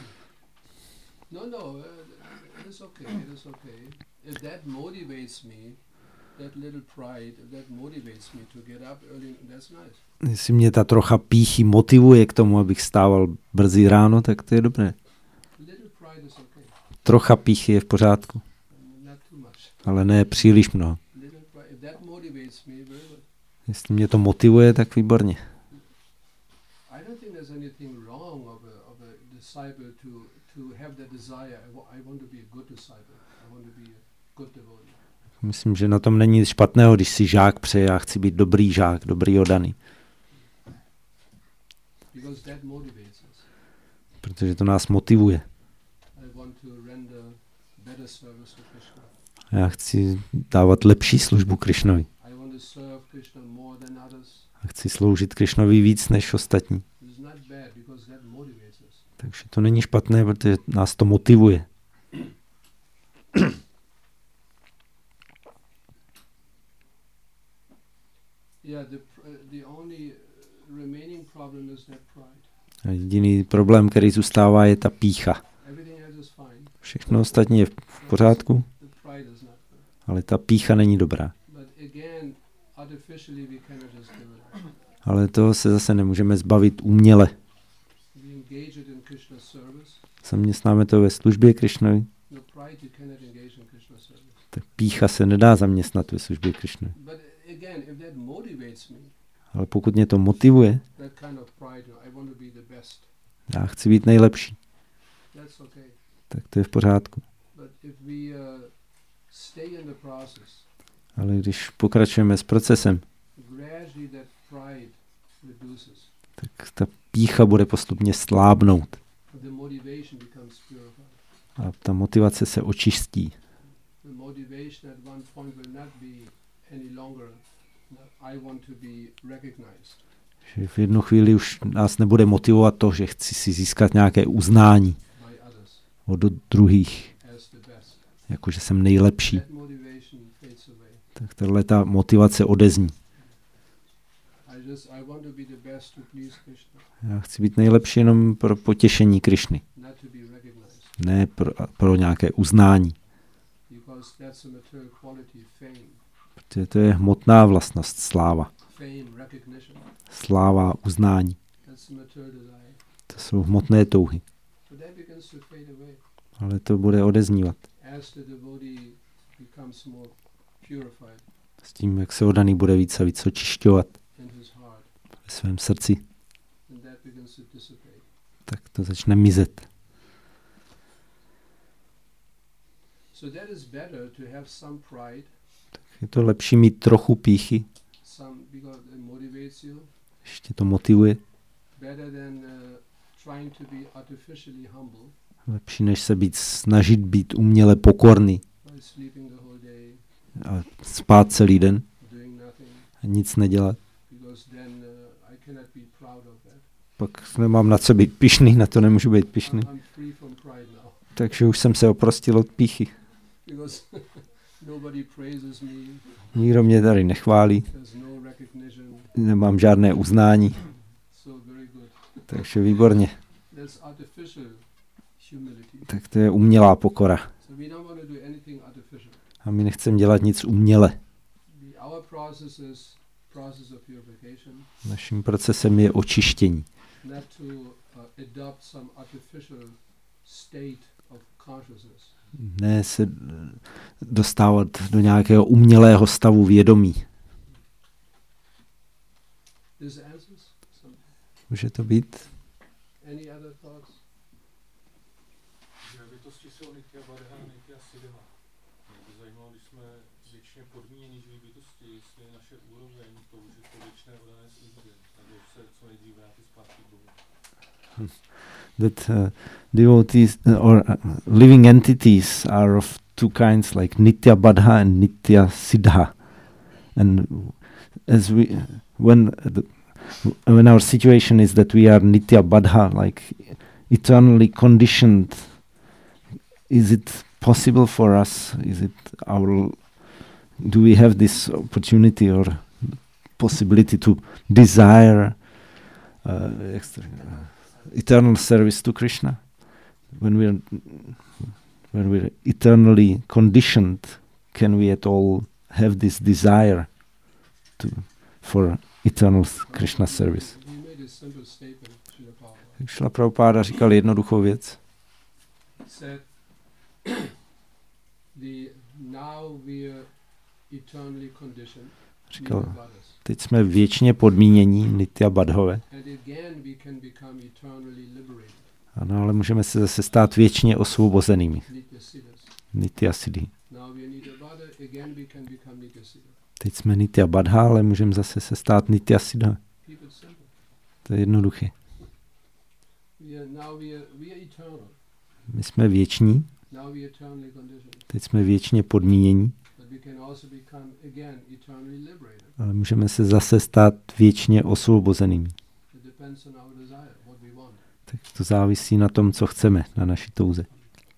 B: No, it is okay. It is okay. If that motivates me, that little pride, if that motivates me to get up early, that's nice.
A: Jestli mě ta trocha pýchy motivuje k tomu, abych stával brzy ráno, tak to je dobré.
B: Little pride is okay.
A: Trocha pýchy je v pořádku,
B: Not too much.
A: ale ne příliš mnoho.
B: Little pride. If that motivates me, very good.
A: Jestli mě to motivuje, tak výborně.
B: I don't think there's anything wrong of a disciple to have that desire. I want to be a good disciple. I want to be a good devotee.
A: Myslím, že na tom není nic špatného, když si žák přeje, já chci být dobrý žák, dobrý odaný.
B: Because that motivates us.
A: Protože to nás motivuje.
B: I want to render better service to Krishna.
A: Já chci dávat lepší službu Krišnovi.
B: I want to serve Krishna more than others.
A: A chci sloužit Krišnovi víc než ostatní.
B: It's not bad because that motivates us.
A: Takže to není špatné, protože nás to motivuje.
B: Yeah, the only remaining problem is that pride.
A: A jediný problém, který zůstává, je ta pýcha.
B: Everything else is fine.
A: Všechno ostatní je v pořádku,
B: The pride is not good.
A: ale ta pýcha není dobrá.
B: But again, artificially we cannot just give it up.
A: Ale toho se zase nemůžeme zbavit uměle.
B: We engage it in Krishna's service.
A: Zaměstnáme to ve službě Krišnovi.
B: No pride you cannot engage in Krishna's service.
A: Tak pýcha se nedá zaměstnat ve službě Krišnovi.
B: But again, if that motivates me,
A: Ale pokud mě to motivuje,
B: that kind of pride, I want to be the best.
A: já chci být nejlepší,
B: That's okay.
A: tak to je v pořádku.
B: But if we stay in the process,
A: Ale když pokračujeme s procesem,
B: gradually that pride reduces.
A: tak ta pýcha bude postupně slábnout.
B: The motivation becomes purified.
A: A ta motivace se očistí.
B: The motivation at one point will not be any longer, I want to be recognized.
A: Že v jednu chvíli už nás nebude motivovat to, že chci si získat nějaké uznání
B: By others
A: od druhých,
B: as the best.
A: jakože jsem nejlepší.
B: That motivation fades away.
A: Tak tato motivace odezní.
B: I want to be the best to please Krishna,
A: Já chci být nejlepší jenom pro potěšení Krišny,
B: not to be recognized.
A: ne pro nějaké uznání.
B: Because that's a material quality, fame.
A: Protože to je hmotná vlastnost, sláva.
B: Fame, recognition.
A: Sláva, uznání.
B: That's the material desire.
A: To jsou hmotné touhy.
B: But that begins to fade away
A: Ale to bude odeznívat.
B: as the devotee becomes more purified
A: S tím, jak se odaný bude víc a víc očišťovat
B: in his heart.
A: ve svém srdci,
B: And that begins to dissipate.
A: tak to začne mizet.
B: So that is better to have some pride,
A: Je to lepší mít trochu pýchy,
B: because it motivates you,
A: ještě to motivuje.
B: better than trying to be artificially humble
A: Lepší, než se snažit být uměle pokorný
B: by sleeping the whole day,
A: a spát celý den
B: doing nothing,
A: a nic nedělat.
B: because then I cannot be proud of that.
A: pak nemám na co být pyšný, na to nemůžu být pyšný.
B: I'm free from pride now.
A: Takže už jsem se oprostil od pýchy.
B: Because nobody praises me,
A: Nikdo mě tady nechválí,
B: there's no recognition.
A: nemám žádné uznání,
B: So very good.
A: takže výborně.
B: That's artificial humility.
A: Tak to je umělá pokora.
B: So we don't want to do anything artificial.
A: A my nechceme dělat nic uměle.
B: Our process is process of purification,
A: Naším procesem je očištění.
B: not to adopt some artificial state of consciousness.
A: Ne se dostávat do nějakého umělého stavu vědomí.
B: This answers some.
A: Může to být?
B: Any other thoughts?
C: Že bytosti jsou nitya badha, nitya siddha. Mě by zajímalo, když jsme věčně podmíněni živí bytosti, jestli je naše úroveň toužit po věčné oddané službě, nebo se co nejdřív vrátit zpátky k Bohu.
A: That devotees or living entities are of two kinds, like nitya badha and nitya siddha. And as when our situation is that we are nitya badha, like eternally conditioned, is it possible for us? Do we have this opportunity or possibility to desire eternal service to Krishna? When we're eternally conditioned, can we at all have this desire for eternal Krishna service?
B: He made a simple statement, Srila Prabhupada.
A: Šrila Prabhupada říkal jednoduchou věc.
B: He said, now we are eternally conditioned.
A: Říkal,
B: nitya badhas.
A: teď jsme věčně podmínění nitya badhové.
B: And again we can become eternally liberated.
A: Ano, ale můžeme se zase stát věčně osvobozenými.
B: Nitya siddhas.
A: Nitya siddhi.
B: Now we are nitya badha, again we can become nitya siddha.
A: Teď jsme nitya badha, ale můžeme zase se stát nitya siddha.
B: Keep it simple.
A: To je jednoduché.
B: Now we are eternal.
A: My jsme věční,
B: Now we are eternally conditioned.
A: teď jsme věčně podmínění,
B: But we can also become again eternally liberated.
A: ale můžeme se zase stát věčně osvobozenými.
B: It depends on our desire, what we want.
A: Tak to závisí na tom, co chceme, na naší touze.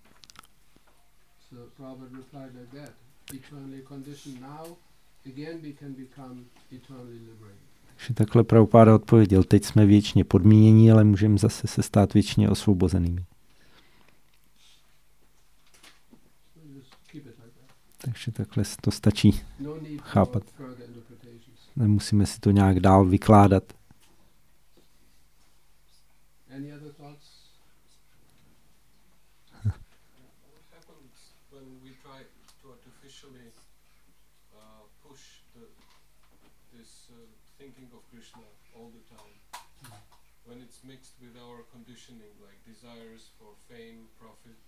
B: So Prabhupada replied like that. Eternally conditioned now, again we can become eternally liberated.
A: Takže takhle Prabhupada odpověděl, teď jsme věčně podmínění, ale můžeme zase se stát věčně osvobozenými.
B: So just keep it like that.
A: Takže takhle to stačí.
B: No need
A: Chápat.
B: for further interpretations.
A: Nemusíme si to nějak dál vykládat.
B: Any other thoughts?
F: What happens when we try to artificially push this thinking of Krishna all the time? When it's mixed with our conditioning, like desires for fame, profit,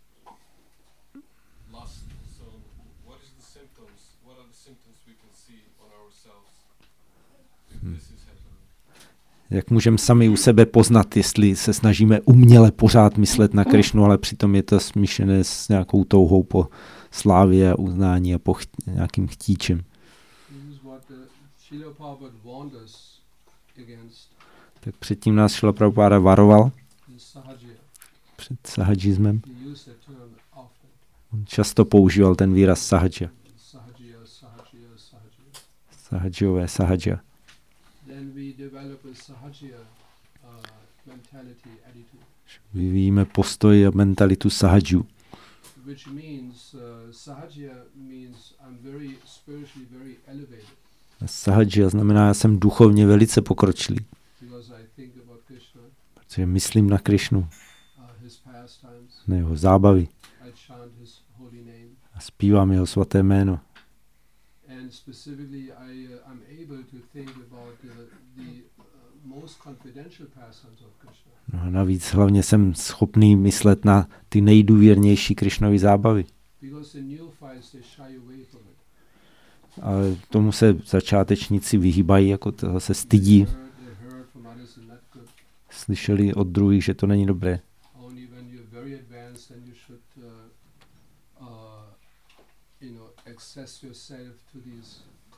F: lust. So, what is the symptoms? What are the symptoms we can see on ourselves if this is happening?
A: Jak můžeme sami u sebe poznat, jestli se snažíme uměle pořád myslet na Krišnu, ale přitom je to smíšené s nějakou touhou po slávě a uznání a po nějakým chtíčem.
B: This is what Srila Prabhupada warned us against
A: Tak předtím nás Srila Prabhupada varoval
B: in Sahaja.
A: před sahajismem.
B: He used that term often.
A: On často používal ten výraz sahaja.
B: Sahaja, Sahaja, Sahaja.
A: Sahajové, sahaja.
B: Then we develop a Sahaja mentality, attitude,
A: Vyvíjíme postoj a mentalitu sahajů.
B: which means Sahaja means I'm very spiritually very elevated
A: Sahaja znamená, já jsem duchovně velice pokročilý,
B: because I think about Krishna,
A: protože myslím na Krišnu,
B: his pastimes,
A: na jeho zábavy
B: I chant his holy name,
A: a zpívám jeho svaté jméno.
B: and specifically I'm able to think about the most confidential pastimes of Krishna.
A: No a navíc hlavně jsem schopný myslet na ty nejdůvěrnější Krišnovy zábavy.
B: Because the neophytes, they shy away from it.
A: Ale tomu se začátečníci vyhýbají, jako toho se stydí.
B: They heard from others and not good.
A: Slyšeli od druhých, že to není dobré.
B: Only when you're very advanced, then you should, access yourself to these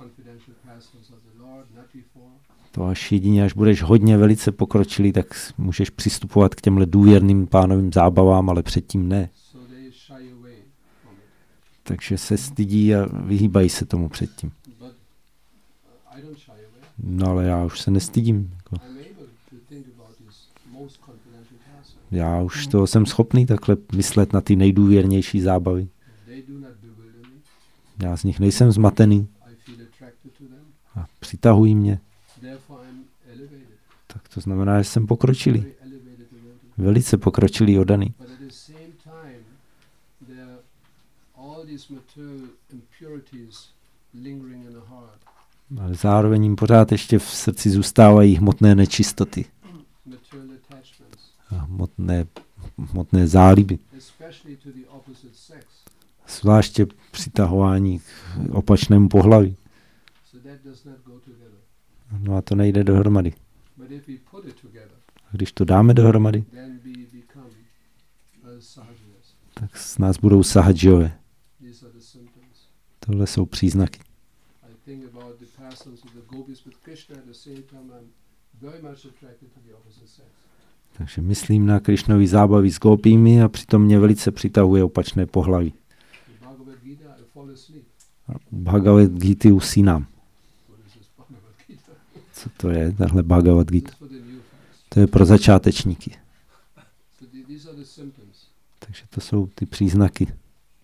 B: confidential persons of the Lord, not before.
A: To až jedině, až budeš hodně velice pokročilý, tak můžeš přistupovat k těmhle důvěrným pánovým zábavám, ale předtím ne.
B: So they shy away from it.
A: Takže se stydí a vyhýbají se tomu předtím.
B: But I don't shy away.
A: No ale já už se nestydím. Jako.
B: I'm able to think about these most confidential persons.
A: Já už toho jsem schopný takhle myslet na ty nejdůvěrnější zábavy.
B: They do not bewilder me.
A: Já z nich nejsem zmatený
B: I feel attracted to them.
A: a přitahují mě.
B: Therefore I'm elevated.
A: Tak to znamená, že jsem pokročilý.
B: Very elevated devotee.
A: Velice pokročilý oddaný.
B: But at the same time, there are all these material impurities lingering in the heart.
A: Ale zároveň jim pořád ještě v srdci zůstávají hmotné nečistoty
B: Material attachments,
A: a hmotné záliby.
B: especially to the opposite sex.
A: Zvláště přitahování k opačnému pohlaví.
B: So that does not go together.
A: No a to nejde dohromady.
B: But if we put it together,
A: A když to dáme dohromady,
B: then we become sahajiyas.
A: tak z nás budou sahadžové.
B: These are the symptoms.
A: Tohle jsou příznaky.
B: I think about the persons of the gopis with Krishna. At the same time, I'm very much attracted to the opposite sex.
A: Takže myslím na Krišnový zábavy s gopími a přitom mě velice přitahuje opačné pohlaví.
B: The Bhagavad Gita, I fall asleep.
A: A u Bhagavad Gita usínám.
B: What is this Bhagavad Gita?
A: Co to je, tahle Bhagavad Gita?
B: This is for the new folks.
A: To je pro začátečníky.
B: So these are the symptoms.
A: Takže to jsou ty příznaky.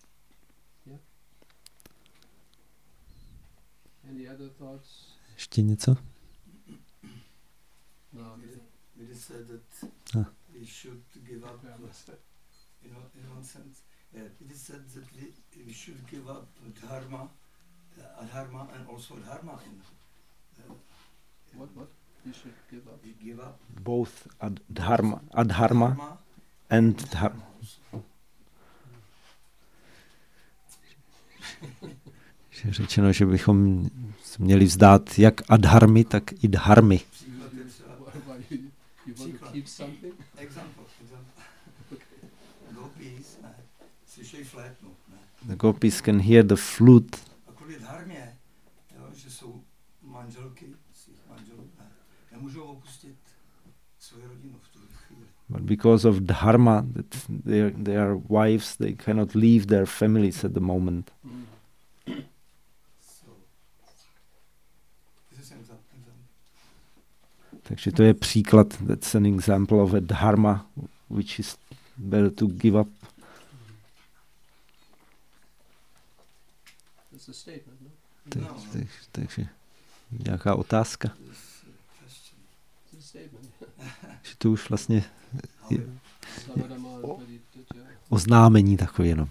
B: Any other thoughts?
A: Ještě něco?
B: No.
G: It is said that we should give up, in one sense. It is said that we should give up dharma, adharma, and also dharma.
B: What? You should give up.
G: We give up
A: Both adharma and dharma. Je řečeno, že bychom měli vzdát jak adharmy, tak i dharmy.
B: You want to keep something?
G: Example. Gopis slyšejí flétnu.
A: The gopis can hear the flute.
G: A kvůli dharmě, že jsou manželky svých manželů, nemůžou opustit svou rodinu v tu chvíli.
A: But because of dharma, that they are wives, they cannot leave their families at the moment.
G: So, this is an example.
A: Takže to je příklad, that's an example of a dharma, which is better to give up.
B: That's a statement, no?
A: Takže nějaká otázka?
B: It's a statement.
A: Že to už vlastně je
B: Samadama and Parityajya.
A: oznámení takové jenom.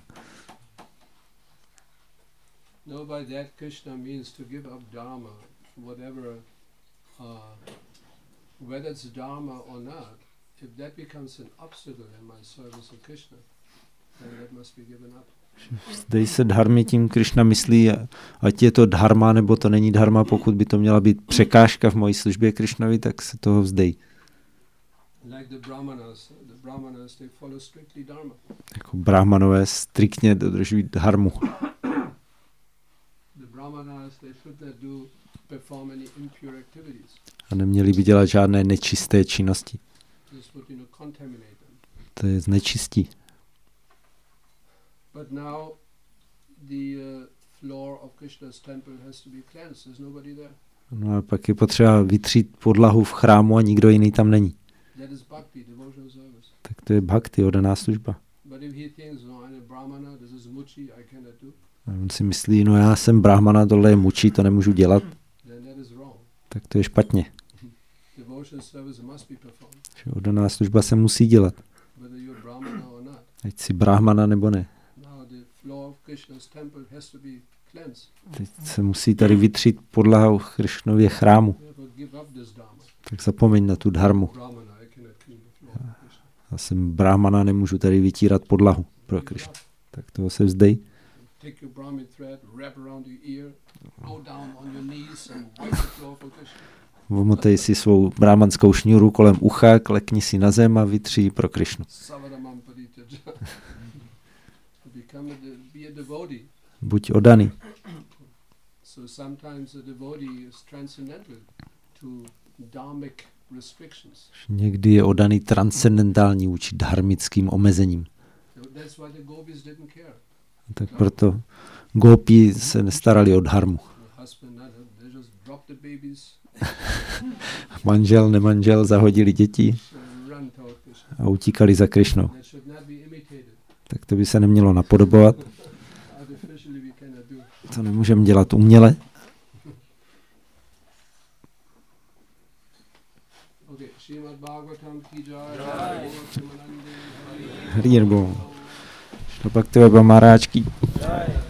B: No, by that Krishna means to give up dharma, whatever, whether it's dharma or not. If that becomes an obstacle in my service of Krishna, then that must be given up.
A: Zde se dharmy tím Krishna myslí, ať je to dharma nebo to není dharma, pokud by to měla být překážka v mojí službě Krishnovi, tak se toho vzdej.
B: Like the Brahmanas, they follow strictly dharma.
A: Jako brahmanové striktně dodržují dharmu.
B: The Brahmanas, they should not perform any impure activities.
A: A neměli by dělat žádné nečisté činnosti.
B: This would, contaminate them.
A: To je znečistí.
B: But now the floor of Krishna's temple has to be cleansed. There's nobody there.
A: No a pak je potřeba vytřít podlahu v chrámu a nikdo jiný tam není.
B: That is bhakti, devotional service.
A: Tak to je bhakti, oddaná služba.
B: But if he thinks, no, I'm a brahmana, this is muchi, I cannot do,
A: A on si myslí, no já jsem brahmana, tohle je mučí, to nemůžu dělat.
B: then that is wrong.
A: Tak to je špatně.
B: Devotional service must be performed,
A: Že oddaná služba se musí dělat.
B: whether you're brahmana or not.
A: Ať si brahmana nebo ne.
B: Now the floor of Krishna's temple has to be cleansed.
A: Teď se musí tady vytřít podlaha v Krishnově chrámu.
B: Therefore give up this dharma.
A: Tak zapomeň na tu dharmu.
B: Brahmana, I cannot clean the floor of Krishna.
A: Já jsem brahmana, nemůžu tady vytírat podlahu pro
B: Give it
A: Krishna.
B: up.
A: Tak toho se vzdej.
B: Take your Brahmin thread, wrap around your ear, go down on your knees and wipe the floor for Krishna.
A: Omotej si svou brahmanskou šňůru kolem ucha, klekni si na zem a vytří pro Krishnu.
B: Savadamam Parityajya. Be a devotee.
A: Buď oddaný.
B: So sometimes a devotee is transcendental to dharmic restrictions.
A: Někdy je oddaný transcendentální vůči dharmickým omezením.
B: So that's why the gopis didn't care.
A: Tak proto gópi se nestarali o dharmu.
B: The husband, they just dropped the babies,
A: Manžel, nemanžel zahodili děti
B: run toward Krishna.
A: a utíkali za Krišnou.
B: That should not be imitated.
A: Tak to by se nemělo napodobovat.
B: Artificially we cannot do.
A: To nemůžeme dělat uměle.
B: Okay, Srimad Bhagavatam ki jai, Gaur Premanande, Hari
A: Hrir Bol. Šlo pak tebe Maháráč ki.